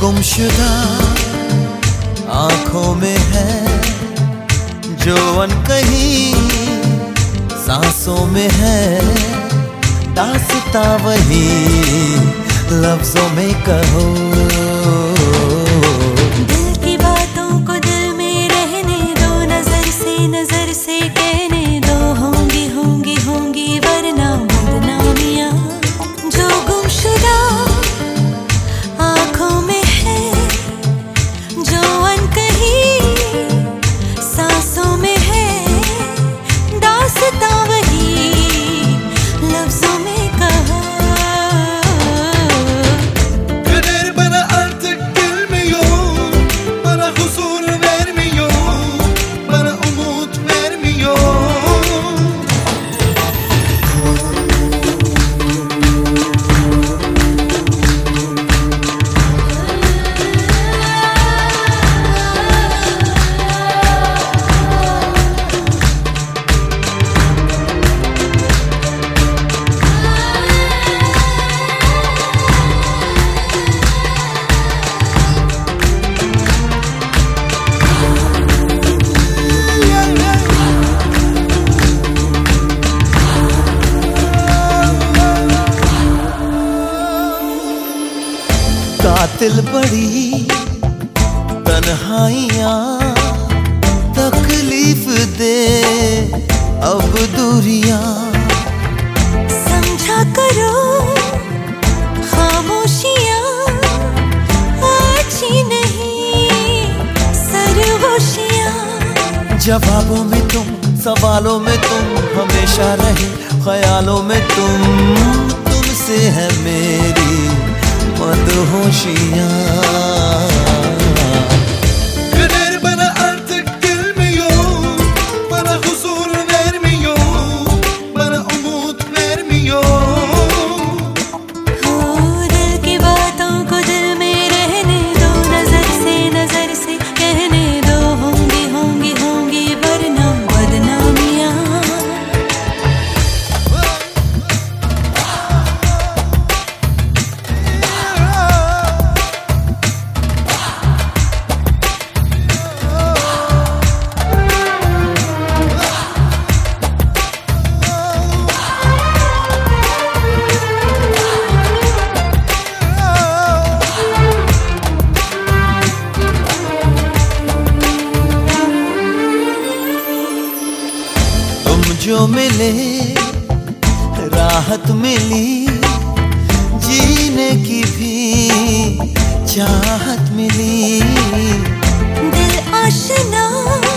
गुमशुदा आंखों में है जो अनकही सांसों में है, दास्तां वही लफ्जों में कहो। दिल की बातों को दिल में रहने दो, नजर से कहने दो, होंगी होंगी होंगी वरना बदनामियां। जो गुमशुदा आंखों में है जो अनकही सांसों में है, दास्तां वही लफ्जों में कहा। कातिल बड़ी तन्हाइयां तकलीफ दे अब दूरियां, समझा करो खामोशियां अच्छी नहीं सरगोशियां। जवाबों में तुम, सवालों में तुम, हमेशा रहे ख्यालों में तुमसे है मेरी मदहोशियां। जो मिले राहत मिली, जीने की भी चाहत मिली। दिल आशना